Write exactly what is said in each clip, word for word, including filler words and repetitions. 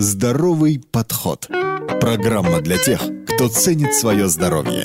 Здоровый подход. Программа для тех, кто ценит свое здоровье.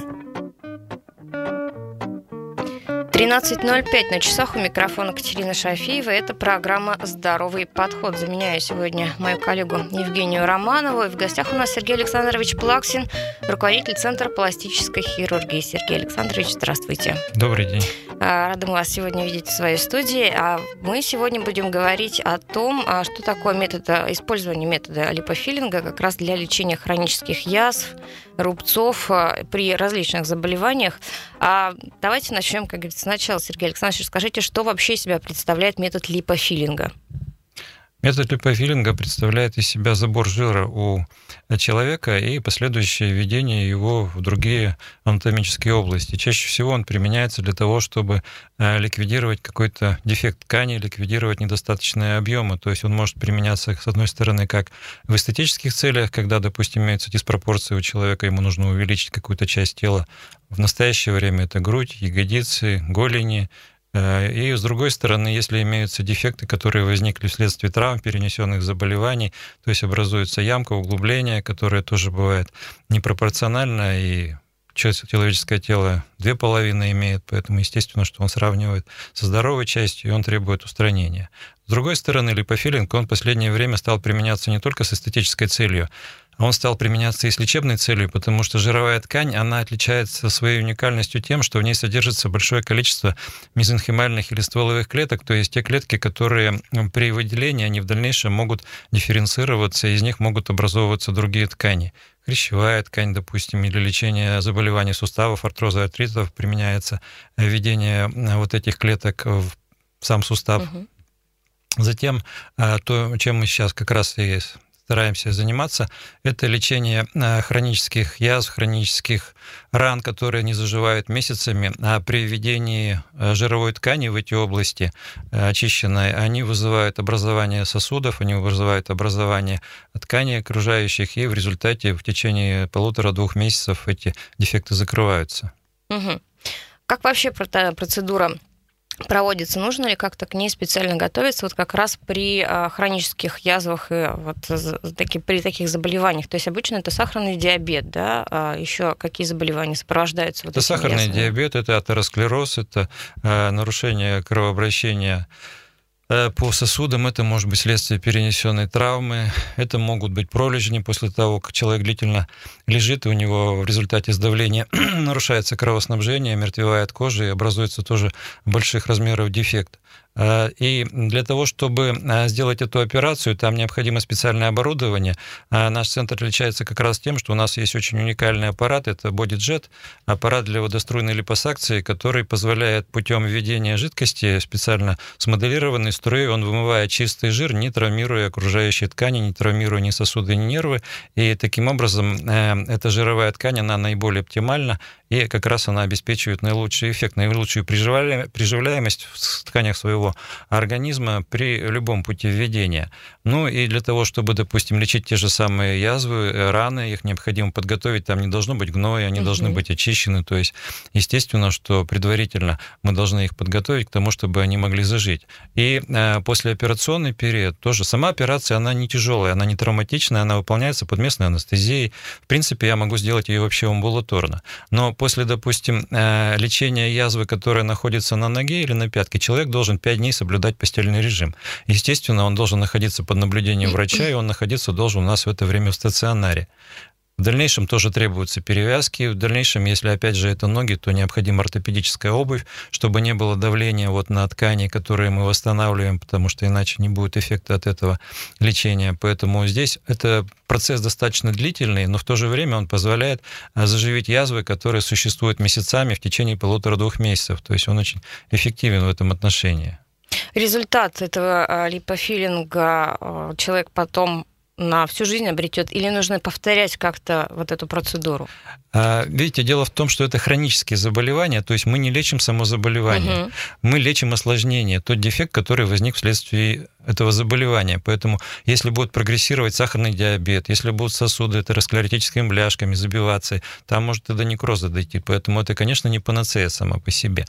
тринадцать ноль пять на часах, у микрофона Катерина Шафиева. Это программа «Здоровый подход». Заменяю сегодня мою коллегу Евгению Романову. И в гостях у нас Сергей Александрович Плаксин, руководитель Центра пластической хирургии. Сергей Александрович, здравствуйте. Добрый день. Рада вас сегодня видеть в своей студии. А мы сегодня будем говорить о том, что такое метод, использование метода липофиллинга как раз для лечения хронических язв, рубцов при различных заболеваниях. А давайте начнем, как говорится, сначала. Сергей Александрович, скажите, что вообще из себя представляет метод липофиллинга? Метод липофиллинга представляет из себя забор жира у человека и последующее введение его в другие анатомические области. Чаще всего он применяется для того, чтобы ликвидировать какой-то дефект ткани, ликвидировать недостаточные объемы. То есть он может применяться, с одной стороны, как в эстетических целях, когда, допустим, имеются диспропорции у человека, ему нужно увеличить какую-то часть тела. В настоящее время это грудь, ягодицы, голени. И, с другой стороны, если имеются дефекты, которые возникли вследствие травм, перенесенных заболеваний, то есть образуется ямка, углубление, которое тоже бывает непропорционально, и человеческое тело две половины имеет, поэтому естественно, что он сравнивает со здоровой частью, и он требует устранения. С другой стороны, липофиллинг, он в последнее время стал применяться не только с эстетической целью, он стал применяться и с лечебной целью, потому что жировая ткань, она отличается своей уникальностью тем, что в ней содержится большое количество мезенхимальных или стволовых клеток, то есть те клетки, которые при выделении, они в дальнейшем могут дифференцироваться, из них могут образовываться другие ткани. Хрящевая ткань, допустим, или лечение заболеваний суставов, артроза, артритов, применяется введение вот этих клеток в сам сустав. Угу. Затем то, чем мы сейчас как раз и стараемся заниматься, это лечение хронических язв, хронических ран, которые не заживают месяцами, а при введении жировой ткани в эти области очищенной, они вызывают образование сосудов, они вызывают образование тканей окружающих, и в результате в течение полутора-двух месяцев эти дефекты закрываются. Угу. Как вообще процедура проводится? Нужно ли как-то к ней специально готовиться вот как раз при хронических язвах и вот таки, при таких заболеваниях? То есть обычно это сахарный диабет, да? А еще какие заболевания сопровождаются? Вот это сахарный язвами? диабет, это атеросклероз, это нарушение кровообращения по сосудам, это может быть следствие перенесенной травмы, это могут быть пролежни после того, как человек длительно лежит, и у него в результате сдавления нарушается кровоснабжение, омертвевает кожу, и образуется тоже больших размеров дефект. И для того, чтобы сделать эту операцию, там необходимо специальное оборудование. Наш центр отличается как раз тем, что у нас есть очень уникальный аппарат, это BodyJet, аппарат для водоструйной липосакции, который позволяет путем введения жидкости, специально смоделированной струей, он вымывает чистый жир, не травмируя окружающие ткани, не травмируя ни сосуды, ни нервы. И таким образом эта жировая ткань, она наиболее оптимальна, и как раз она обеспечивает наилучший эффект, наилучшую приживляемость в тканях своего организма при любом пути введения. Ну и для того, чтобы, допустим, лечить те же самые язвы, раны, их необходимо подготовить, там не должно быть гноя, они угу. должны быть очищены, то есть естественно, что предварительно мы должны их подготовить к тому, чтобы они могли зажить. И э, послеоперационный период тоже, сама операция, она не тяжелая, она не травматичная, она выполняется под местной анестезией. В принципе, я могу сделать ее вообще амбулаторно. Но после, допустим, э, лечения язвы, которая находится на ноге или на пятке, человек должен пять дней соблюдать постельный режим. Естественно, он должен находиться под наблюдением врача, и он находиться должен у нас в это время в стационаре. В дальнейшем тоже требуются перевязки. В дальнейшем, если, опять же, это ноги, то необходима ортопедическая обувь, чтобы не было давления вот на ткани, которые мы восстанавливаем, потому что иначе не будет эффекта от этого лечения. Поэтому здесь это процесс достаточно длительный, но в то же время он позволяет заживить язвы, которые существуют месяцами в течение полутора-двух месяцев. То есть он очень эффективен в этом отношении. Результат этого липофиллинга человек потом на всю жизнь обретет, или нужно повторять как-то вот эту процедуру? Видите, дело в том, что это хронические заболевания, то есть мы не лечим само заболевание, угу. мы лечим осложнение, тот дефект, который возник вследствие этого заболевания. Поэтому если будет прогрессировать сахарный диабет, если будут сосуды атеросклеротическими бляшками забиваться, там может и до некроза дойти. Поэтому это, конечно, не панацея сама по себе.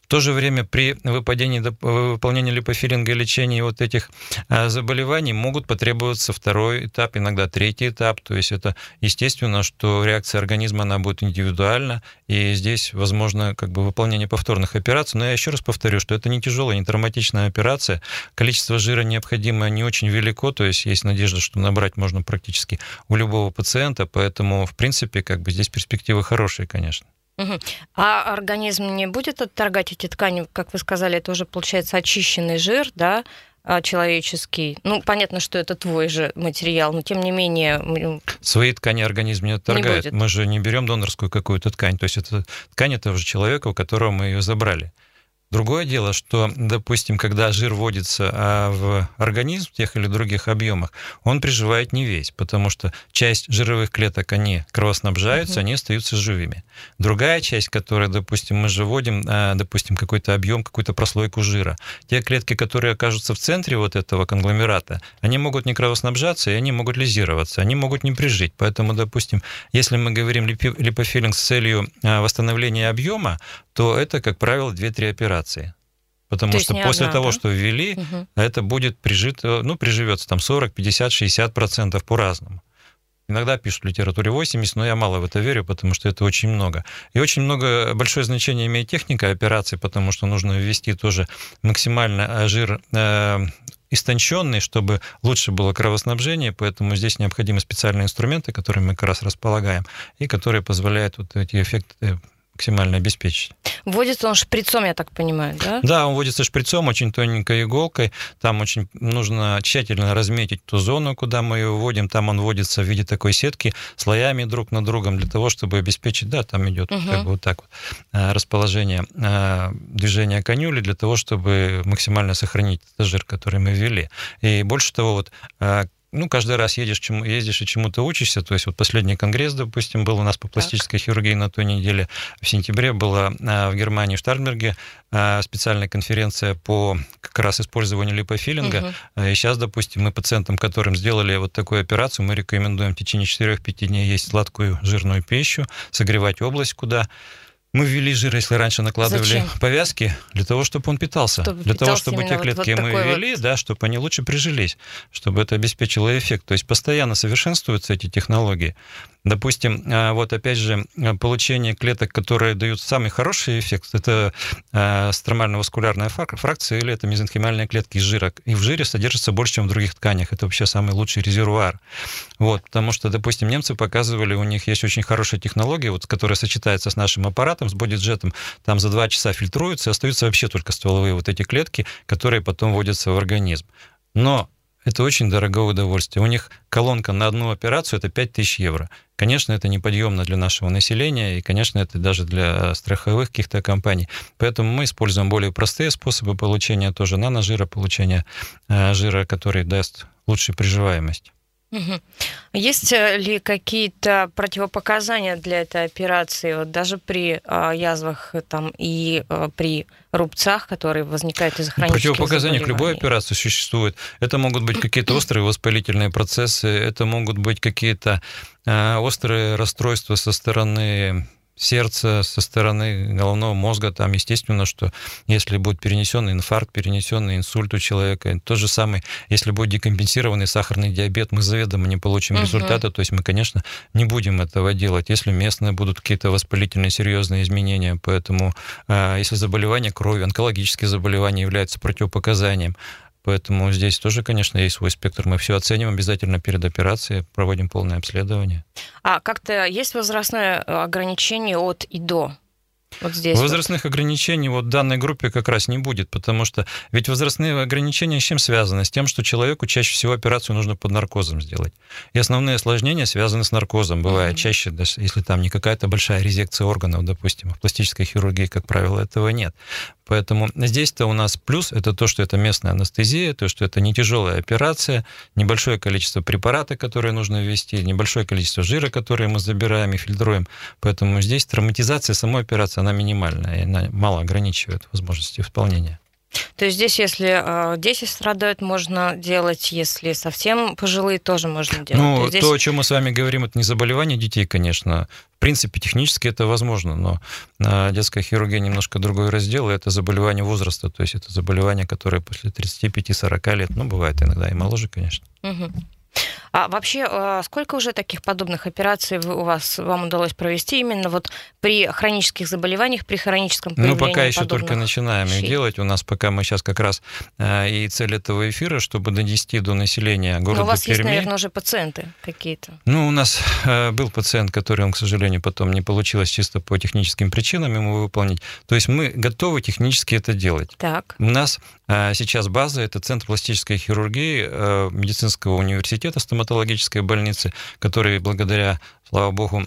В то же время при выпадении, выполнении липофилинга и лечении вот этих заболеваний могут потребоваться второй этап, иногда третий этап. То есть это естественно, что реакция организма она будет индивидуальна, и здесь возможно как бы выполнение повторных операций. Но я еще раз повторю, что это не тяжелая, не травматичная операция. Количество жира необходимое не очень велико, то есть есть надежда, что набрать можно практически у любого пациента, поэтому в принципе как бы здесь перспективы хорошие, конечно. Угу. А организм не будет отторгать эти ткани, как вы сказали, это уже получается очищенный жир, да, человеческий. Ну, понятно, что это твой же материал, но тем не менее... Свои ткани организм не отторгает. Не Мы же не берем донорскую какую-то ткань. То есть это ткань этого же человека, у которого мы ее забрали. Другое дело, что, допустим, когда жир вводится в организм в тех или других объемах, он приживает не весь, потому что часть жировых клеток, они кровоснабжаются, uh-huh. они остаются живыми. Другая часть, которая, допустим, мы же вводим, допустим, какой-то объем, какую-то прослойку жира, те клетки, которые окажутся в центре вот этого конгломерата, они могут не кровоснабжаться, и они могут лизироваться, они могут не прижить. Поэтому, допустим, если мы говорим липофилинг с целью восстановления объема, то это, как правило, две-три операции. Потому то что после одна, того, да? что ввели, угу. это будет прижито, ну, приживется там сорок, пятьдесят, шестьдесят процентов по-разному. Иногда пишут в литературе восемьдесят, но я мало в это верю, потому что это очень много. И очень много, большое значение имеет техника операции, потому что нужно ввести тоже максимально жир э, истонченный, чтобы лучше было кровоснабжение, поэтому здесь необходимы специальные инструменты, которыми мы как раз располагаем, и которые позволяют вот эти эффекты максимально обеспечить. Вводится он шприцом, я так понимаю, да? Да, он вводится шприцом, очень тоненькой иголкой. Там очень нужно тщательно разметить ту зону, куда мы ее вводим. Там он вводится в виде такой сетки слоями друг на другом для того, чтобы обеспечить, да, там идет угу. как бы вот так вот расположение движения канюли для того, чтобы максимально сохранить этот жир, который мы ввели. И больше того, вот ну, каждый раз едешь, чему, ездишь и чему-то учишься. То есть вот последний конгресс, допустим, был у нас по пластической так. хирургии на той неделе. В сентябре была в Германии, в Штарнберге, специальная конференция по как раз использованию липофилинга. Угу. И сейчас, допустим, мы пациентам, которым сделали вот такую операцию, мы рекомендуем в течение четырех-пяти дней есть сладкую жирную пищу, согревать область, куда... Мы ввели жир, если раньше накладывали Зачем? повязки, для того, чтобы он питался. Чтобы для питался того, чтобы те клетки вот, вот мы ввели, вот... да, чтобы они лучше прижились, чтобы это обеспечило эффект. То есть постоянно совершенствуются эти технологии. Допустим, вот опять же, получение клеток, которые дают самый хороший эффект, это стромально-васкулярная фракция или это мезенхимальные клетки из жира. И в жире содержится больше, чем в других тканях. Это вообще самый лучший резервуар. Вот, потому что, допустим, немцы показывали, у них есть очень хорошая технология, вот, которая сочетается с нашим аппаратом, с бодиджетом, там за два часа фильтруются, и остаются вообще только стволовые вот эти клетки, которые потом вводятся в организм. Но это очень дорогое удовольствие. У них колонка на одну операцию – это пять тысяч евро. Конечно, это неподъемно для нашего населения, и, конечно, это даже для страховых каких-то компаний. Поэтому мы используем более простые способы получения тоже наножира, получения жира, который даст лучшую приживаемость. Угу. Есть ли какие-то противопоказания для этой операции, вот даже при а, язвах там, и а, при рубцах, которые возникают из-за хронических Противопоказания к любой заболеваний? операции существуют. Это могут быть какие-то острые воспалительные процессы, это могут быть какие-то а, острые расстройства со стороны сердца, со стороны головного мозга. Там, естественно, что если будет перенесенный инфаркт, перенесенный инсульт у человека, то же самое, если будет декомпенсированный сахарный диабет, мы заведомо не получим uh-huh. результата, то есть мы, конечно, не будем этого делать. Если местные будут какие-то воспалительные серьезные изменения, поэтому если заболевание крови, онкологические заболевания являются противопоказанием, поэтому здесь тоже, конечно, есть свой спектр. Мы все оценим обязательно перед операцией, проводим полное обследование. А как-то есть возрастное ограничение от и до? Вот здесь возрастных вот. ограничений вот в данной группе как раз не будет, потому что ведь возрастные ограничения с чем связаны? С тем, что человеку чаще всего операцию нужно под наркозом сделать. И основные осложнения связаны с наркозом. Бывает mm-hmm. чаще, даже если там не какая-то большая резекция органов, допустим, в пластической хирургии, как правило, этого нет. Поэтому здесь-то у нас плюс – это то, что это местная анестезия, то, что это не тяжелая операция, небольшое количество препаратов, которые нужно ввести, небольшое количество жира, которые мы забираем и фильтруем. Поэтому здесь травматизация самой операции, она минимальная, и она мало ограничивает возможности исполнения. То есть здесь, если дети страдают, можно делать, если совсем пожилые, тоже можно делать. Ну, то, здесь... то, о чем мы с вами говорим, это не заболевание детей, конечно. В принципе, технически это возможно, но детская хирургия немножко другой раздел, и это заболевание возраста, то есть это заболевание, которое после тридцати пяти-сорока лет, ну, бывает иногда и моложе, конечно. Угу. А вообще, сколько уже таких подобных операций у вас, вам удалось провести именно вот при хронических заболеваниях, при хроническом проявлении Ну, пока еще только вещей? начинаем их делать. У нас пока мы сейчас как раз и цель этого эфира, чтобы донести до населения города Перми. Но у вас Перми. есть, наверное, уже пациенты какие-то. Ну, у нас был пациент, который, он, к сожалению, потом не получилось чисто по техническим причинам ему выполнить. То есть мы готовы технически это делать. Так. У нас сейчас база – это Центр пластической хирургии медицинского университета, стоматологической больницы, который благодаря, слава богу,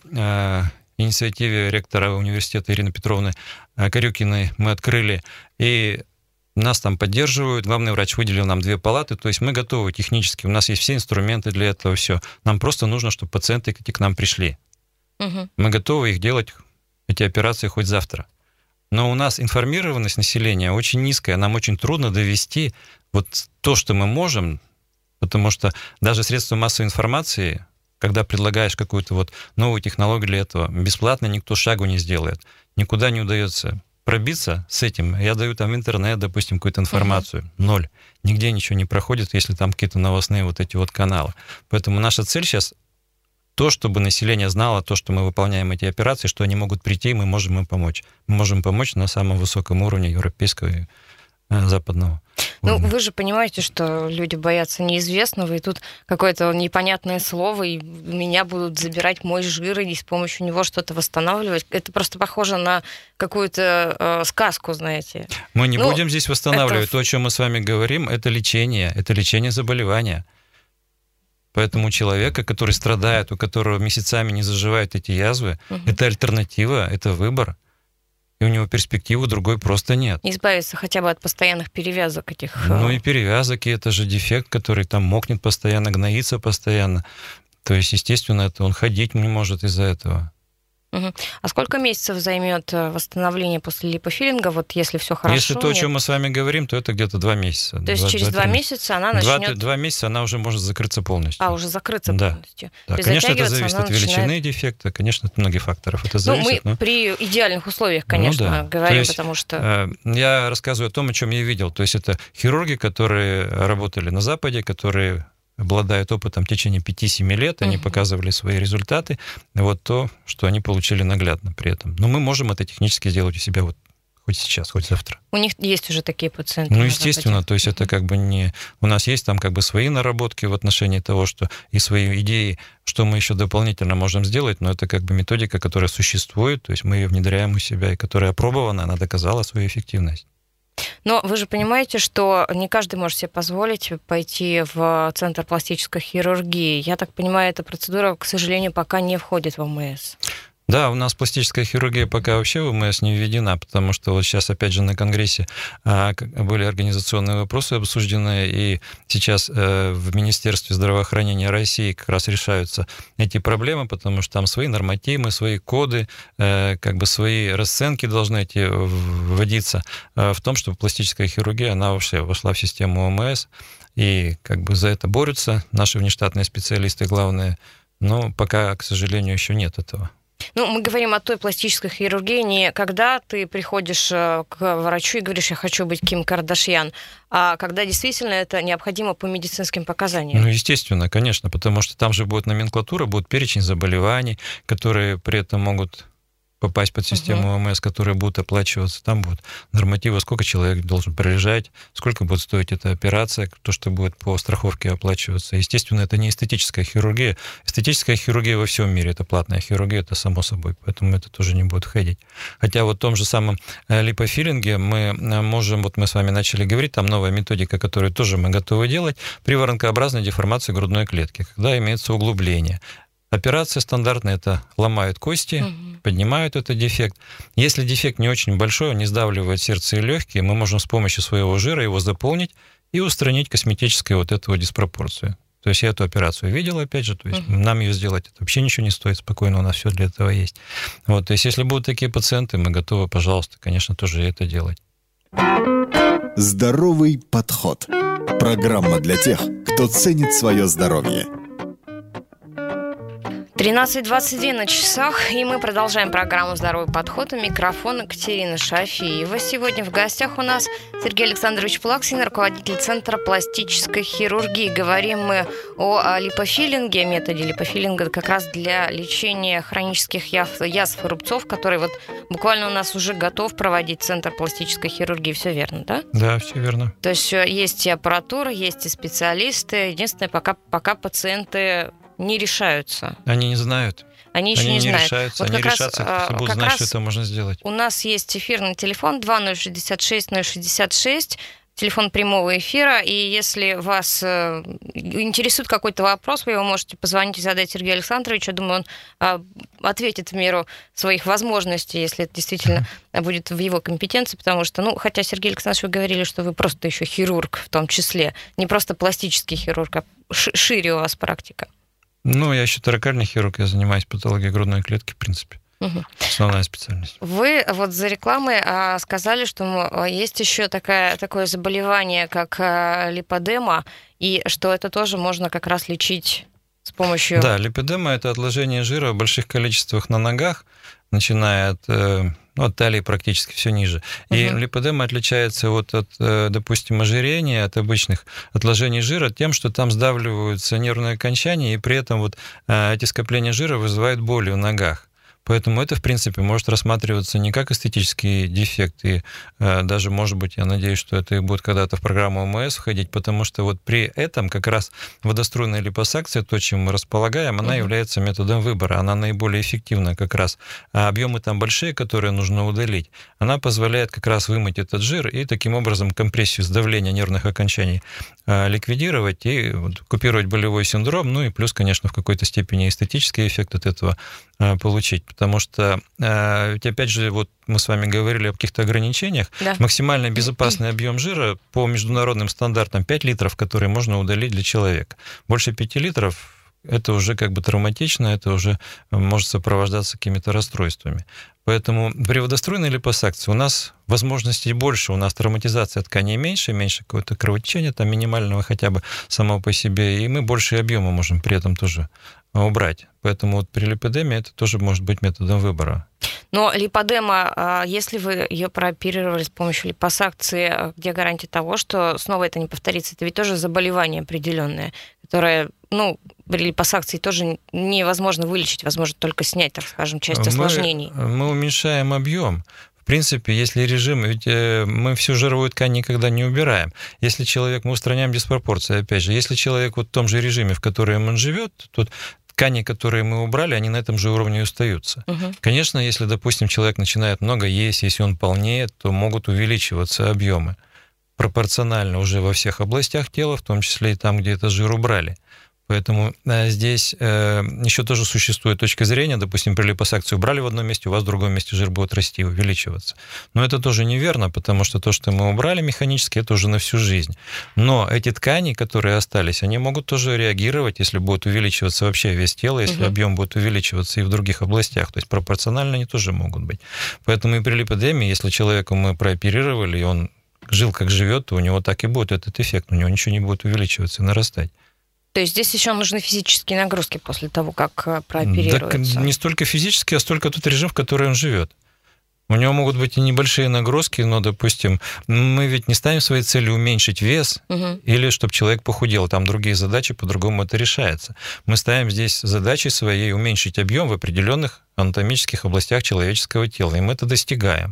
инициативе ректора университета Ирины Петровны Корюкиной мы открыли, и нас там поддерживают. Главный врач выделил нам две палаты, то есть мы готовы технически, у нас есть все инструменты для этого, все. Нам просто нужно, чтобы пациенты эти к нам пришли. Угу. Мы готовы их делать, эти операции, хоть завтра. Но у нас информированность населения очень низкая, нам очень трудно довести вот то, что мы можем, потому что даже средства массовой информации, когда предлагаешь какую-то вот новую технологию для этого, бесплатно никто шагу не сделает. Никуда не удается пробиться с этим. Я даю там в интернет, допустим, какую-то информацию. Uh-huh. Ноль. Нигде ничего не проходит, если там какие-то новостные вот эти вот каналы. Поэтому наша цель сейчас то, чтобы население знало то, что мы выполняем эти операции, что они могут прийти, мы можем им помочь. Мы можем помочь на самом высоком уровне европейского и западного. Ну, вы же понимаете, что люди боятся неизвестного, и тут какое-то непонятное слово, и меня будут забирать мой жир, и с помощью него что-то восстанавливать. Это просто похоже на какую-то э, сказку, знаете. Мы не ну, будем здесь восстанавливать. это... То, о чем мы с вами говорим, это лечение, это лечение заболевания. Поэтому у человека, который страдает, у которого месяцами не заживают эти язвы, угу. это альтернатива, это выбор. И у него перспективы другой просто нет. Избавиться хотя бы от постоянных перевязок этих... Ну и перевязок, и это же дефект, который там мокнет постоянно, гноится постоянно. То есть, естественно, это он ходить не может из-за этого. Угу. А сколько месяцев займет восстановление после липофилинга, вот если все хорошо? Если то, о чем мы с вами говорим, то это где-то два месяца. То есть два, через два месяца она начнет... Два, два месяца она уже может закрыться полностью. А, уже закрыться да. полностью. Да. Конечно, это зависит от величины начинает... дефекта, конечно, от многих факторов это зависит. Ну, мы но... при идеальных условиях, конечно, ну, да. говорим, есть, потому что... Я рассказываю о том, о чем я видел. То есть это хирурги, которые работали на Западе, которые... обладают опытом в течение пяти-семи лет, они uh-huh. показывали свои результаты, вот то, что они получили наглядно при этом. Но мы можем это технически сделать у себя вот хоть сейчас, хоть завтра. У них есть уже такие пациенты? Ну, естественно, то есть uh-huh. это как бы не... У нас есть там как бы свои наработки в отношении того, что и свои идеи, что мы еще дополнительно можем сделать, но это как бы методика, которая существует, то есть мы ее внедряем у себя, и которая опробована, она доказала свою эффективность. Но вы же понимаете, что не каждый может себе позволить пойти в Центр пластической хирургии. Я так понимаю, эта процедура, к сожалению, пока не входит в ОМС. Да, у нас пластическая хирургия пока вообще в ОМС не введена, потому что вот сейчас, опять же, на Конгрессе были организационные вопросы обсуждены, и сейчас в Министерстве здравоохранения России как раз решаются эти проблемы, потому что там свои нормативы, свои коды, как бы свои расценки должны эти вводиться в том, чтобы пластическая хирургия, она вообще вошла в систему ОМС, и как бы за это борются наши внештатные специалисты главные, но пока, к сожалению, еще нет этого. Ну, мы говорим о той пластической хирургии, не когда ты приходишь к врачу и говоришь, я хочу быть Ким Кардашьян, а когда действительно это необходимо по медицинским показаниям. Ну, естественно, конечно, потому что там же будет номенклатура, будет перечень заболеваний, которые при этом могут попасть под систему uh-huh. ОМС, которые будут оплачиваться. Там будут нормативы, сколько человек должен пролежать, сколько будет стоить эта операция, то, что будет по страховке оплачиваться. Естественно, это не эстетическая хирургия. Эстетическая хирургия во всем мире, это платная хирургия, это само собой, поэтому это тоже не будет входить. Хотя вот в том же самом липофилинге мы можем, вот мы с вами начали говорить, там новая методика, которую тоже мы готовы делать, при воронкообразной деформации грудной клетки, когда имеется углубление. Операция стандартная, это ломают кости, угу. поднимают этот дефект. Если дефект не очень большой, он не сдавливает сердце и легкие, мы можем с помощью своего жира его заполнить и устранить косметическую вот эту диспропорцию. То есть я эту операцию видел, опять же, то есть угу. нам ее сделать это вообще ничего не стоит, спокойно, у нас все для этого есть. Вот, то есть если будут такие пациенты, мы готовы, пожалуйста, конечно, тоже это делать. Здоровый подход. Программа для тех, кто ценит свое здоровье. тринадцать двадцать два на часах, и мы продолжаем программу «Здоровый подход». У микрофона Катерина Шафиева. Сегодня в гостях у нас Сергей Александрович Плаксин, руководитель Центра пластической хирургии. Говорим мы о липофилинге, методе липофилинга как раз для лечения хронических язв, язв и рубцов, который вот буквально у нас уже готов проводить Центр пластической хирургии. Все верно, да? Да, все верно. То есть есть и аппаратура, есть и специалисты. Единственное, пока, пока пациенты не решаются. Они не знают. Они еще они не, не знают. решаются, Вот они как решатся, раз, если будут как знать, раз что это можно сделать. У нас есть эфирный телефон два ноль шестьдесят шесть ноль шестьдесят шесть, телефон прямого эфира, и если вас э, интересует какой-то вопрос, вы его можете позвонить и задать Сергею Александровичу. Я думаю, он э, ответит в меру своих возможностей, если это действительно mm-hmm. будет в его компетенции, потому что, ну, хотя, Сергей Александрович, вы говорили, что вы просто еще хирург в том числе, не просто пластический хирург, а шире у вас практика. Ну, я еще торакальный хирург, я занимаюсь патологией грудной клетки, в принципе. Угу. Основная специальность. Вы вот за рекламой а, сказали, что есть еще такая, такое заболевание, как а, липодема, и что это тоже можно как раз лечить с помощью... Да, липодема – это отложение жира в больших количествах на ногах, начиная от, ну, от талии практически все ниже. И угу. липодема отличается вот от, допустим, ожирения, от обычных отложений жира тем, что там сдавливаются нервные окончания, и при этом вот эти скопления жира вызывают боли в ногах. Поэтому это, в принципе, может рассматриваться не как эстетический дефект, и э, даже, может быть, я надеюсь, что это и будет когда-то в программу ОМС входить, потому что вот при этом как раз водоструйная липосакция, то, чем мы располагаем, она mm-hmm. является методом выбора, она наиболее эффективна как раз. А объемы там большие, которые нужно удалить, она позволяет как раз вымыть этот жир и таким образом компрессию, сдавление нервных окончаний э, ликвидировать и вот, купировать болевой синдром, ну и плюс, конечно, в какой-то степени эстетический эффект от этого э, получить. Потому что, ведь опять же, вот мы с вами говорили о каких-то ограничениях. Да. Максимально безопасный объем жира по международным стандартам пять литров, которые можно удалить для человека. Больше пяти литров – это уже как бы травматично, это уже может сопровождаться какими-то расстройствами. Поэтому при водоструйной липосакции у нас возможностей больше, у нас травматизация тканей меньше, меньше какого-то кровотечения, там минимального хотя бы само по себе, и мы больше объема можем при этом тоже убрать. Поэтому вот при липодеме это тоже может быть методом выбора. Но липодема, если вы ее прооперировали с помощью липосакции, где гарантия того, что снова это не повторится? Это ведь тоже заболевание определенное, которое, ну, при липосакции тоже невозможно вылечить, возможно только снять, так скажем, часть осложнений. Мы, мы уменьшаем объем. В принципе, если режим, ведь мы всю жировую ткань никогда не убираем. Если человек, мы устраняем диспропорции, опять же, если человек вот в том же режиме, в котором он живет, то ткани, которые мы убрали, они на этом же уровне остаются. Угу. Конечно, если, допустим, человек начинает много есть, если он полнеет, то могут увеличиваться объемы пропорционально уже во всех областях тела, в том числе и там, где этот жир убрали. Поэтому здесь еще тоже существует точка зрения, допустим, при липосакции убрали в одном месте, у вас в другом месте жир будет расти, увеличиваться. Но это тоже неверно, потому что то, что мы убрали механически, это уже на всю жизнь. Но эти ткани, которые остались, они могут тоже реагировать, если будет увеличиваться вообще весь тело, если угу. объем будет увеличиваться и в других областях. То есть пропорционально они тоже могут быть. Поэтому и при липодемии, если человека мы прооперировали, и он жил как живет, то у него так и будет этот эффект, у него ничего не будет увеличиваться и нарастать. То есть здесь еще нужны физические нагрузки после того, как прооперируется? Да, не столько физические, а столько тот режим, в который он живет. У него могут быть и небольшие нагрузки, но, допустим, мы ведь не ставим своей целью уменьшить вес угу. или чтобы человек похудел. Там другие задачи, по-другому это решается. Мы ставим здесь задачей своей уменьшить объем в определенных анатомических областях человеческого тела, и мы это достигаем.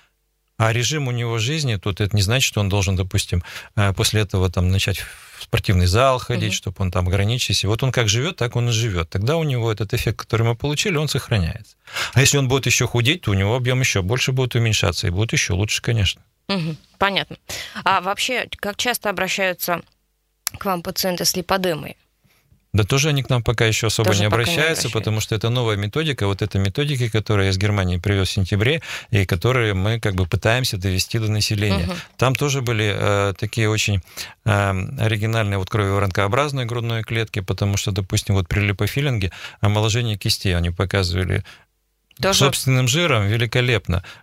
А режим у него жизни, тут это не значит, что он должен, допустим, после этого там начать в спортивный зал ходить, угу. чтобы он там ограничился. Вот он как живет, так он и живет. Тогда у него этот эффект, который мы получили, он сохраняется. А если он будет еще худеть, то у него объем еще больше будет уменьшаться, и будет еще лучше, конечно. Угу. Понятно. А вообще, как часто обращаются к вам пациенты с липодемой? Да тоже они к нам пока еще особо тоже не пока обращаются, не обращаются, потому что это новая методика. Вот эта методика, которую я из Германии привез в сентябре, и которую мы как бы пытаемся довести до населения. Угу. Там тоже были э, такие очень э, оригинальные вот кроево-ранкообразные грудные клетки, потому что, допустим, вот при липофилинге омоложение кистей они показывали тоже собственным жиром великолепно.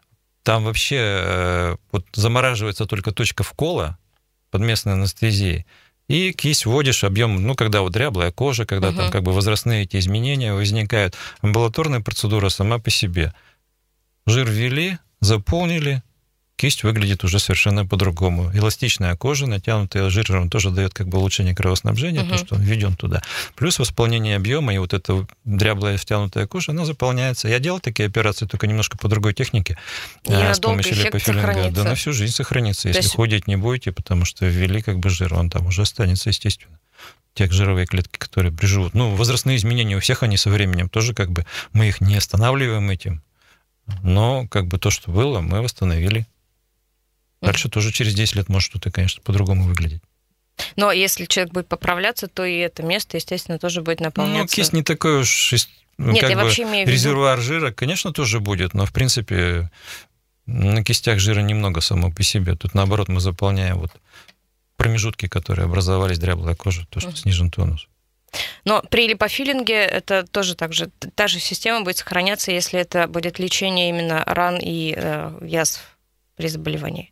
там вообще вот замораживается только точка вкола под местной анестезией, и кисть вводишь объем, ну, когда вот дряблая кожа, когда uh-huh. там как бы возрастные эти изменения возникают. Амбулаторная процедура сама по себе. Жир ввели, заполнили, кисть выглядит уже совершенно по-другому. Эластичная кожа, натянутая жиром, тоже дает как бы улучшение кровоснабжения, uh-huh. то, что он введен туда. Плюс восполнение объема, и вот эта дряблая втянутая кожа, она заполняется. Я делал такие операции, только немножко по другой технике. И с помощью липофилинга. Да, на всю жизнь сохранится, если есть... худеть не будете, потому что ввели как бы жир, он там уже останется, естественно. Те жировые клетки, которые приживут. Ну, возрастные изменения у всех, они со временем тоже как бы, мы их не останавливаем этим, но как бы то, что было, мы восстановили. Дальше тоже через десять лет может что-то, конечно, по-другому выглядеть. Но если человек будет поправляться, то и это место, естественно, тоже будет наполняться. Ну, кисть не такой уж Нет, как я бы, вообще имею в виду... резервуар жира, конечно, тоже будет, но, в принципе, на кистях жира немного само по себе. Тут, наоборот, мы заполняем вот промежутки, которые образовались, дряблая кожа, то, что uh-huh. снижен тонус. Но при липофилинге это тоже так же, та же система будет сохраняться, если это будет лечение именно ран и э, язв при заболевании.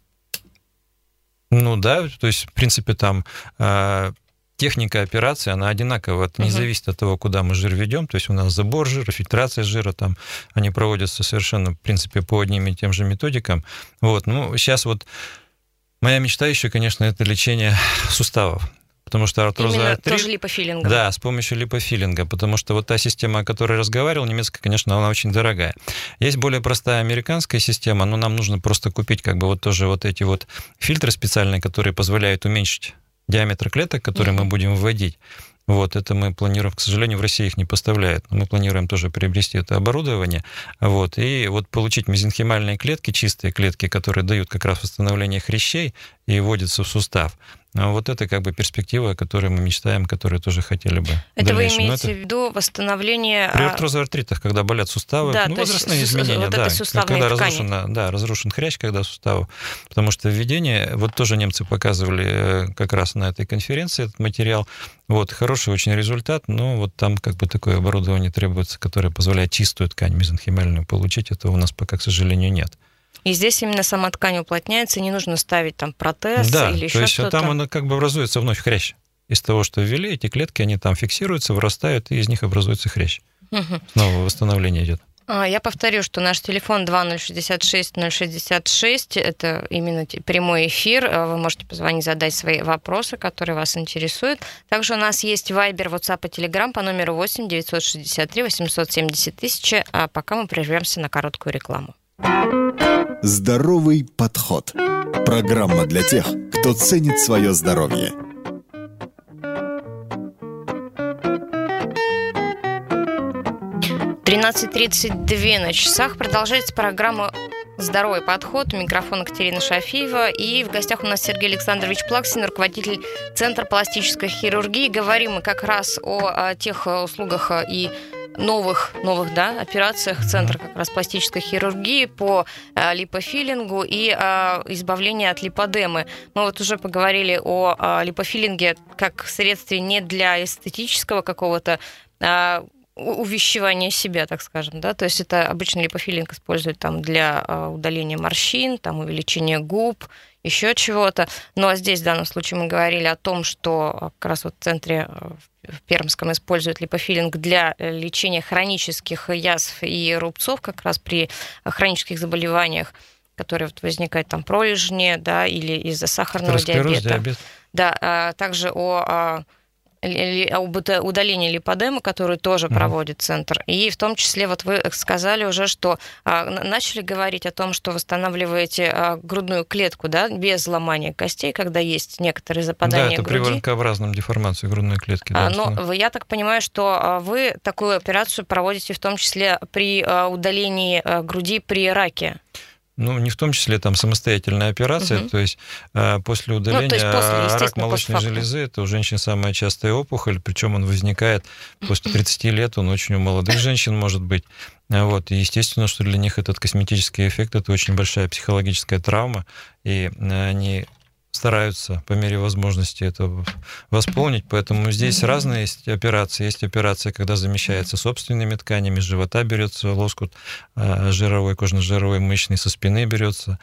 Ну да, то есть, в принципе, там э, техника операции, она одинаковая, это не uh-huh. зависит от того, куда мы жир ведем, то есть у нас забор жира, фильтрация жира, там они проводятся совершенно, в принципе, по одним и тем же методикам. Вот, ну, сейчас вот моя мечта еще, конечно, это лечение суставов. Потому что артроза артрит... тоже липофилингом. Да, с помощью липофилинга, потому что вот та система, о которой я разговаривал, немецкая, конечно, она очень дорогая. Есть более простая американская система, но нам нужно просто купить как бы вот тоже вот эти вот фильтры специальные, которые позволяют уменьшить диаметр клеток, которые mm-hmm. мы будем вводить. Вот, это мы планируем, к сожалению, в России их не поставляют, но мы планируем тоже приобрести это оборудование, вот, и вот получить мезенхимальные клетки, чистые клетки, которые дают как раз восстановление хрящей и вводятся в сустав. Вот это как бы перспектива, о которой мы мечтаем, которую тоже хотели бы. Это вы имеете это... в виду восстановление... При артрозоартритах, когда болят суставы, да, ну, возрастные есть, изменения, вот да, когда ткани. разрушен, да, разрушен хрящ, когда суставы. Потому что введение, вот тоже немцы показывали как раз на этой конференции этот материал, вот, хороший очень результат, но вот там как бы такое оборудование требуется, которое позволяет чистую ткань мезенхимальную получить, этого у нас пока, к сожалению, нет. И здесь именно сама ткань уплотняется, не нужно ставить там протез да, или еще то есть что-то. Там она как бы образуется вновь хрящ. Из того, что ввели, эти клетки, они там фиксируются, вырастают, и из них образуется хрящ. Угу. Снова восстановление идет. Я повторю, что наш телефон два ноль шестьдесят шесть ноль шестьдесят шесть, это именно прямой эфир, вы можете позвонить, задать свои вопросы, которые вас интересуют. Также у нас есть Viber, WhatsApp и Telegram по номеру восемь девятьсот шестьдесят три восемьсот семьдесят тысяч, а пока мы прервемся на короткую рекламу. Здоровый подход. Программа для тех, кто ценит свое здоровье. тринадцать тридцать два на часах. Продолжается программа «Здоровый подход». У микрофона Катерина Шафиева. И в гостях у нас Сергей Александрович Плаксин, руководитель Центра пластической хирургии. Говорим мы как раз о, о тех услугах и новых, новых да, операциях Центра как раз пластической хирургии по э, липофилингу и э, избавлению от липодемы. Мы вот уже поговорили о э, липофилинге как средстве не для эстетического какого-то э, увещевания себя, так скажем, да, то есть это обычно липофилинг используют там для э, удаления морщин, там увеличения губ, еще чего-то. Но здесь в данном случае мы говорили о том, что как раз вот в центре в Пермском используют липофилинг для лечения хронических язв и рубцов, как раз при хронических заболеваниях, которые вот возникают там пролежни, да, или из-за сахарного диабета. Диабет. Да, а также о, о удалении липодемы, которую тоже mm-hmm. проводит центр. И в том числе вот вы сказали уже, что а, начали говорить о том, что восстанавливаете а, грудную клетку, да, без ломания костей, когда есть некоторые западания груди. Да, это при варикообразном деформации грудной клетки. Да, а, но я так понимаю, что вы такую операцию проводите в том числе при а, удалении а, груди при раке. Ну, не в том числе там самостоятельная операция, угу. то есть э, после удаления ну, после, рак молочной железы, это у женщин самая частая опухоль, причем он возникает после тридцати лет, он очень у молодых женщин может быть. Вот, и естественно, что для них этот косметический эффект, это очень большая психологическая травма, и они стараются по мере возможности это восполнить, поэтому здесь разные есть операции. Есть операция, когда замещается собственными тканями, с живота берется лоскут жировой, кожно-жировой, мышечный, со спины берется,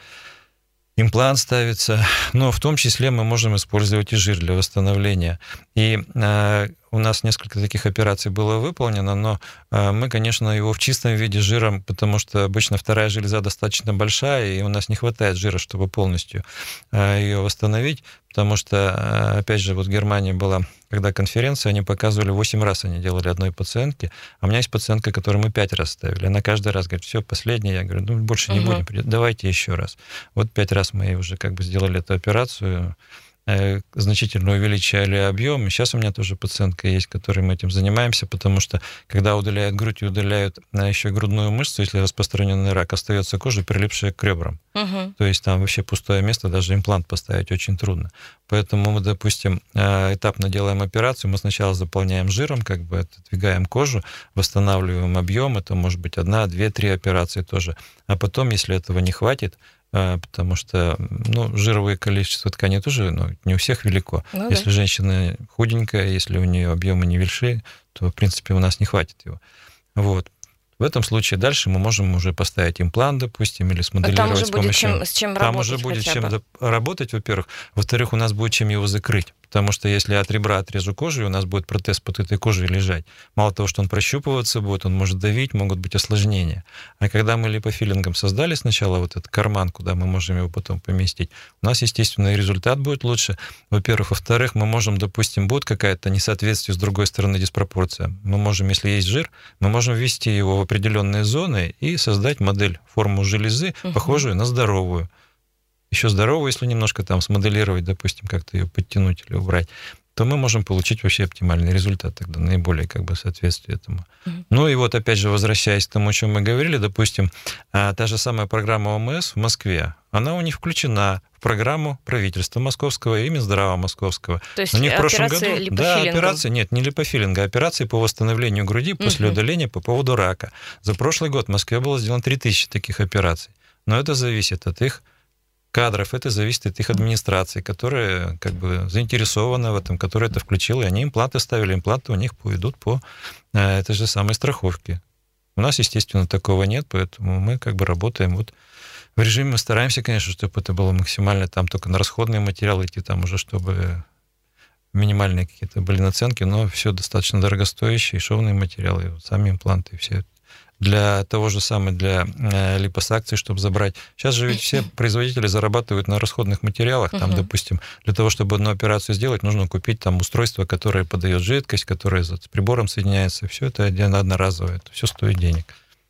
имплант ставится, но в том числе мы можем использовать и жир для восстановления. И э, у нас несколько таких операций было выполнено, но э, мы, конечно, его в чистом виде жиром, потому что обычно вторая железа достаточно большая, и у нас не хватает жира, чтобы полностью э, ее восстановить, потому что, э, опять же, вот в Германии была, когда конференция, они показывали, восемь раз они делали одной пациентке, а у меня есть пациентка, которую мы пять раз ставили. Она каждый раз говорит, все, последнее. Я говорю, ну, больше не uh-huh. будем, давайте еще раз. Вот пять раз мы уже как бы сделали эту операцию, значительно увеличили объем. И сейчас у меня тоже пациентка есть, которой мы этим занимаемся, потому что когда удаляют грудь и удаляют еще грудную мышцу, если распространенный рак, остается кожа, прилипшая к ребрам. Угу. То есть там вообще пустое место, даже имплант поставить очень трудно. Поэтому мы, допустим, этапно делаем операцию, мы сначала заполняем жиром, как бы отодвигаем кожу, восстанавливаем объем, это может быть одна, две, три операции тоже. А потом, если этого не хватит, потому что ну, жировое количество ткани тоже ну, не у всех велико. Ну, если да. женщина худенькая, если у нее объемы невелики, то, в принципе, у нас не хватит его. Вот. В этом случае дальше мы можем уже поставить имплант, допустим, или смоделировать там уже с помощью... Будет чем, с чем там уже будет чем бы. работать, во-первых. Во-вторых, у нас будет чем его закрыть. Потому что если от ребра отрежу кожу, и у нас будет протез под этой кожей лежать, мало того, что он прощупываться будет, он может давить, могут быть осложнения. А когда мы липофилингом создали сначала вот этот карман, куда мы можем его потом поместить, у нас, естественно, и результат будет лучше. Во-первых. Во-вторых, мы можем, допустим, будет какая-то несоответствие, с другой стороны, диспропорция. Мы можем, если есть жир, мы можем ввести его в определенные зоны и создать модель, форму железы, угу. похожую на здоровую. Еще здоровую, если немножко там смоделировать, допустим, как-то ее подтянуть или убрать, то мы можем получить вообще оптимальный результат, тогда наиболее как бы соответствие этому. Mm-hmm. Ну и вот опять же, возвращаясь к тому, о чем мы говорили, допустим, та же самая программа ОМС в Москве, она у них включена в программу правительства московского и Минздрава московского. То есть у них в прошлом году, да, операции, нет, не липофилинга, операции по восстановлению груди после mm-hmm. удаления по поводу рака. За прошлый год в Москве было сделано три тысячи таких операций. Но это зависит от их кадров, это зависит от их администрации, которая как бы заинтересована в этом, которая это включила, и они импланты ставили, импланты у них идут по этой же самой страховке. У нас, естественно, такого нет, поэтому мы как бы работаем вот в режиме, мы стараемся, конечно, чтобы это было максимально, там только на расходные материалы идти, там уже, чтобы минимальные какие-то были наценки, но все достаточно дорогостоящие, и шовные материалы, и вот сами импланты, и все это. Для того же самого, для липосакции, чтобы забрать. Сейчас же ведь все производители зарабатывают на расходных материалах. Там, uh-huh. допустим, для того, чтобы одну операцию сделать, нужно купить там устройство, которое подает жидкость, которое с прибором соединяется. Все это одноразовое, это все стоит денег.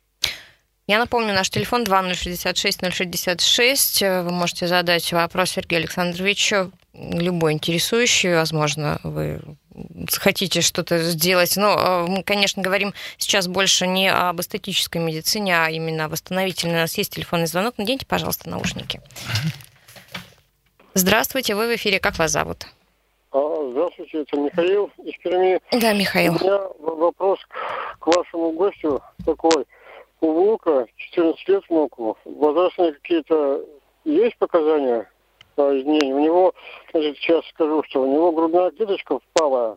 Я напомню, наш телефон два ноль шестьдесят шесть ноль шестьдесят шесть. Вы можете задать вопрос Сергею Александровичу, любой интересующий, возможно, вы хотите что-то сделать. Но мы, конечно, говорим сейчас больше не об эстетической медицине, а именно о восстановительной. У нас есть телефонный звонок. Наденьте, пожалуйста, наушники. Здравствуйте, вы в эфире. Как вас зовут? Здравствуйте, это Михаил из Перми. Да, Михаил. У меня вопрос к вашему гостю такой. У внука, четырнадцать лет внуку, возрастные какие-то есть показания по изменению? У него, значит, сейчас скажу, что у него грудная клеточка впала.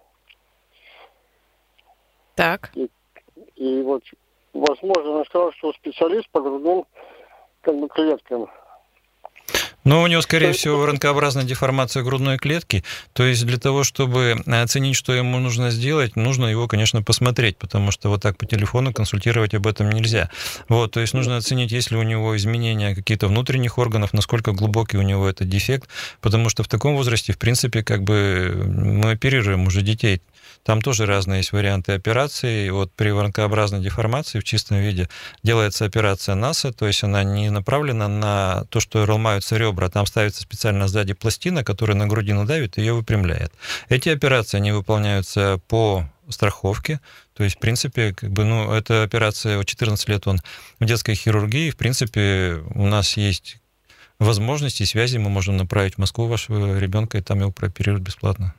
Так. И, и вот, возможно, он сказал, что специалист по грудным как бы клеткам. Но у него, скорее всего, воронкообразная деформация грудной клетки. То есть для того, чтобы оценить, что ему нужно сделать, нужно его, конечно, посмотреть, потому что вот так по телефону консультировать об этом нельзя. Вот, то есть нужно оценить, есть ли у него изменения каких-то внутренних органов, насколько глубокий у него этот дефект, потому что в таком возрасте, в принципе, как бы мы оперируем уже детей. Там тоже разные есть варианты операций. Вот при воронкообразной деформации в чистом виде делается операция НАСА, то есть она не направлена на то, что ломаются ребра, там ставится специально сзади пластина, которая на грудину давит и ее выпрямляет. Эти операции, они выполняются по страховке, то есть, в принципе, как бы, ну, эта операция, четырнадцать лет он в детской хирургии, в принципе, у нас есть возможности и связи, мы можем направить в Москву вашего ребенка, и там его прооперируют бесплатно.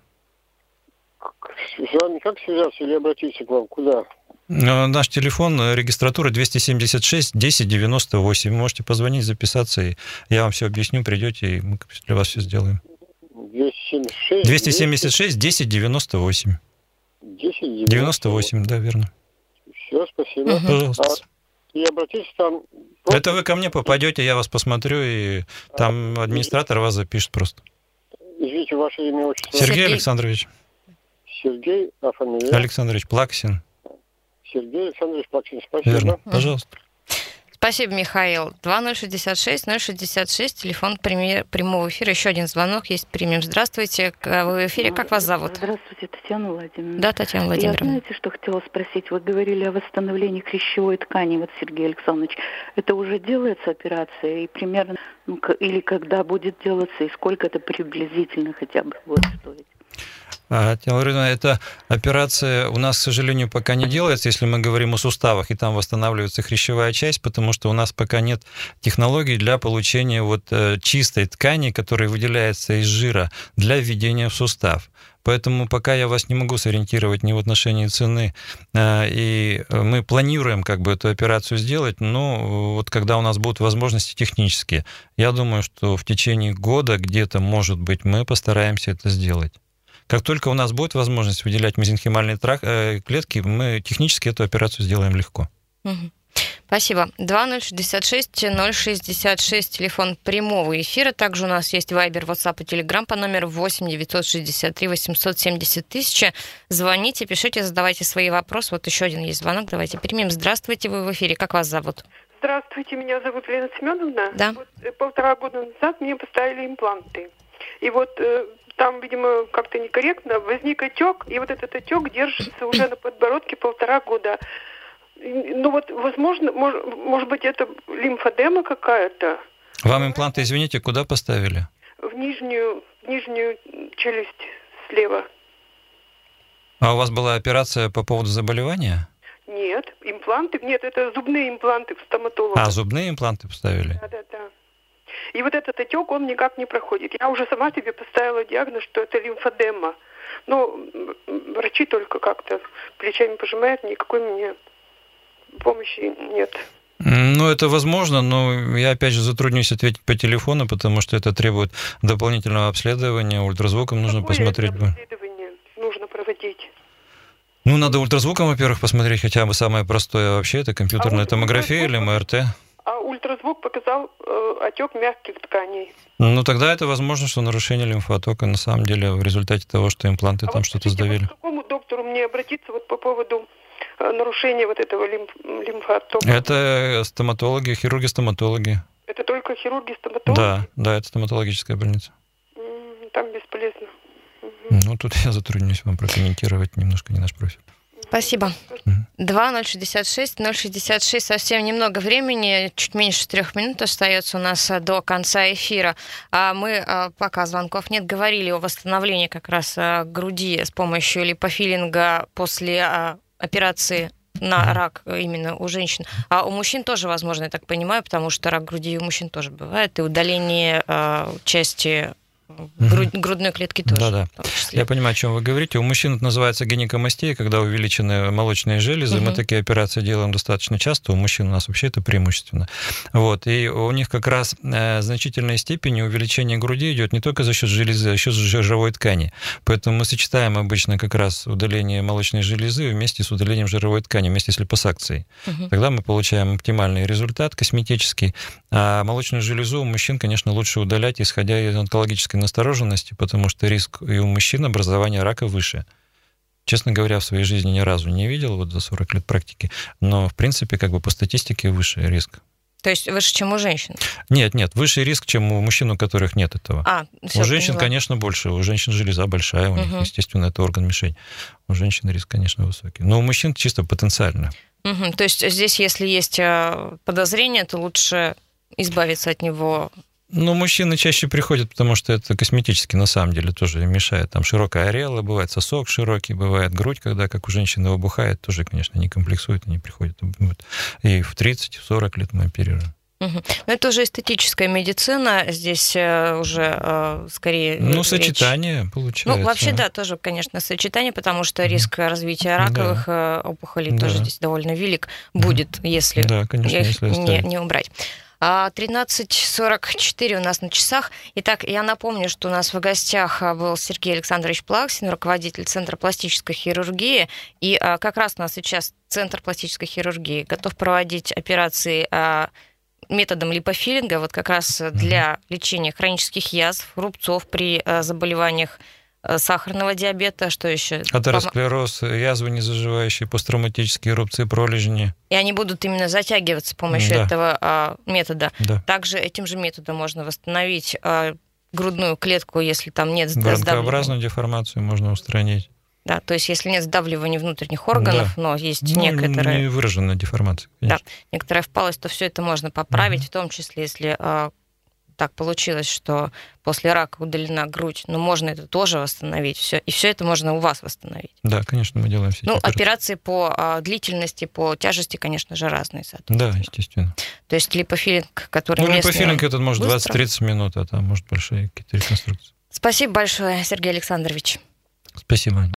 С вами как связаться или обратиться к вам? Куда? Наш телефон, регистратура двести семьдесят шесть десять девяносто восемь. Вы можете позвонить, записаться, и я вам все объясню, придете, и мы для вас все сделаем. семьдесят шесть. двести семьдесят шесть десять девяносто восемь. десять девяносто восемь, да, верно. Все, спасибо. Угу. Пожалуйста. А, и обратитесь там... Это вы ко мне попадете, я вас посмотрю, и там администратор вас запишет просто. Извините, ваше имя, отчество. Сергей, Сергей. Александрович. Сергей, а фамилия? Александрович Плаксин. Сергей Александрович Плаксин. Спасибо. Верно. Пожалуйста. Спасибо, Михаил. два ноль шестьдесят шесть ноль шестьдесят шесть, телефон преми- прямого эфира. Еще один звонок есть, примем. Здравствуйте, вы в эфире. Как вас зовут? Здравствуйте, Татьяна Владимировна. Да, Татьяна Я, Владимировна. знаете, что хотела спросить? Вы говорили о восстановлении хрящевой ткани, вот, Сергей Александрович. Это уже делается операция? И примерно, ну, к- или когда будет делаться, и сколько это приблизительно хотя бы будет стоить? А, Татьяна Владимировна, эта операция у нас, к сожалению, пока не делается, если мы говорим о суставах, и там восстанавливается хрящевая часть, потому что у нас пока нет технологий для получения вот э, чистой ткани, которая выделяется из жира, для введения в сустав. Поэтому пока я вас не могу сориентировать ни в отношении цены, э, и мы планируем как бы эту операцию сделать, но вот когда у нас будут возможности технические, я думаю, что в течение года где-то, может быть, мы постараемся это сделать. Как только у нас будет возможность выделять мезенхимальные трак- э, клетки, мы технически эту операцию сделаем легко. Мгм. Спасибо. два ноль шестьдесят шесть ноль шестьдесят шесть, телефон прямого эфира. Также у нас есть Viber, WhatsApp и Telegram по номеру восемь девятьсот шестьдесят три восемьсот семьдесят тысяча. Звоните, пишите, задавайте свои вопросы. Вот еще один есть звонок, давайте примем. Здравствуйте, вы в эфире. Как вас зовут? Здравствуйте, меня зовут Лена Семеновна. Да. Вот, э, полтора года назад мне поставили импланты. И вот э, там, видимо, как-то некорректно возник отек, и вот этот отек держится уже на подбородке полтора года. И, ну вот, возможно, мож, может быть, это лимфодема какая-то. Вам импланты, извините, куда поставили? В нижнюю, в нижнюю челюсть слева. А у вас была операция по поводу заболевания? Нет, импланты, нет, это зубные импланты в стоматолога. А, зубные импланты поставили? Да-да-да. И вот этот отек, он никак не проходит. Я уже сама себе поставила диагноз, что это лимфодема. Но м, врачи только как-то плечами пожимают, никакой мне помощи нет. Ну, это возможно, но я, опять же, затруднюсь ответить по телефону, потому что это требует дополнительного обследования. Ультразвуком нужно Какое посмотреть. это обследование нужно проводить? Ну, надо ультразвуком, во-первых, посмотреть хотя бы самое простое вообще. Это компьютерная А томография или ультразвук- МРТ. А ультразвук показал э, отек мягких тканей. Ну, тогда это возможно, что нарушение лимфоотока на самом деле в результате того, что импланты А там вот что-то скажите, сдавили. вот к какому доктору мне обратиться вот по поводу э, нарушения вот этого лимф, лимфоотока? Это стоматологи, хирурги-стоматологи. Это только хирурги-стоматологи? Да, да, это стоматологическая больница. М, Там бесполезно. Ну, тут я затруднюсь вам прокомментировать, немножко не наш профиль. Спасибо. Мгм. два ноль шестьдесят шесть ноль шестьдесят шесть, совсем немного времени, чуть меньше трех минут остается у нас а, до конца эфира. А мы, а, пока звонков нет, говорили о восстановлении как раз а, груди с помощью липофилинга после а, операции на рак именно у женщин. А у мужчин тоже возможно, я так понимаю, потому что рак груди у мужчин тоже бывает, и удаление а, части грудь- грудной клетки тоже. Да-да. в том числе. Я понимаю, о чем вы говорите. У мужчин это называется гинекомастия, когда увеличены молочные железы. Мгм. Мы такие операции делаем достаточно часто. У мужчин у нас вообще это преимущественно. Вот. И у них как раз э, значительной степени увеличение груди идет не только за счет железы, а за счет жировой ткани. Поэтому мы сочетаем обычно как раз удаление молочной железы вместе с удалением жировой ткани, вместе с липосакцией. Мгм. Тогда мы получаем оптимальный результат косметический. А молочную железу у мужчин, конечно, лучше удалять, исходя из онкологической настороженности, потому что риск и у мужчин образования рака выше. Честно говоря, в своей жизни ни разу не видел, вот за сорок лет практики, но, в принципе, как бы по статистике выше риск. То есть выше, чем у женщин? Нет, нет, выше риск, чем у мужчин, у которых нет этого. А, всё, у женщин, поняла. конечно, больше. У женщин железа большая, у них, Мгм. естественно, это орган-мишень. У женщин риск, конечно, высокий. Но у мужчин чисто потенциально. Мгм. То есть здесь, если есть э, подозрение, то лучше избавиться от него. Ну, мужчины чаще приходят, потому что это косметически на самом деле тоже мешает. Там широкая ореола, бывает сосок широкий, бывает грудь, когда, как у женщины, обухает, тоже, конечно, не комплексуют, они приходят. Вот. И в тридцать, в сорок лет мы оперируем. Мгм. Но это уже эстетическая медицина, здесь э, уже э, скорее... Ну, речь- сочетание получается. Ну, вообще, да, тоже, конечно, сочетание, потому что риск развития раковых э, опухолей Да. тоже здесь довольно велик будет, если Да, конечно, их если не, оставить. не убрать. тринадцать сорок четыре у нас на часах. Итак, я напомню, что у нас в гостях был Сергей Александрович Плаксин, руководитель Центра пластической хирургии. И как раз у нас сейчас Центр пластической хирургии готов проводить операции методом липофилинга, вот как раз для лечения хронических язв, рубцов при заболеваниях сахарного диабета, что еще? Атеросклероз, язвы незаживающие, посттравматические рубцы, пролежни. И они будут именно затягиваться с помощью да. этого а, метода. Да. Также этим же методом можно восстановить а, грудную клетку, если там нет сдавливания. Бронхообразную деформацию можно устранить. Да, то есть если нет сдавливания внутренних органов, да. но есть ну, некоторые... Не выраженная деформация, конечно. Да, некоторая впалость, то все это можно поправить, угу. в том числе, если... А, так получилось, что после рака удалена грудь, но можно это тоже восстановить, все, и все это можно у вас восстановить. Да, конечно, мы делаем все эти Ну, операции. операции по а, длительности, по тяжести, конечно же, разные, соответственно. Да, естественно. То есть липофилинг, который ну, липофилинг этот может двадцать-тридцать минут, а там может большие какие-то реконструкции. Спасибо большое, Сергей Александрович. Спасибо.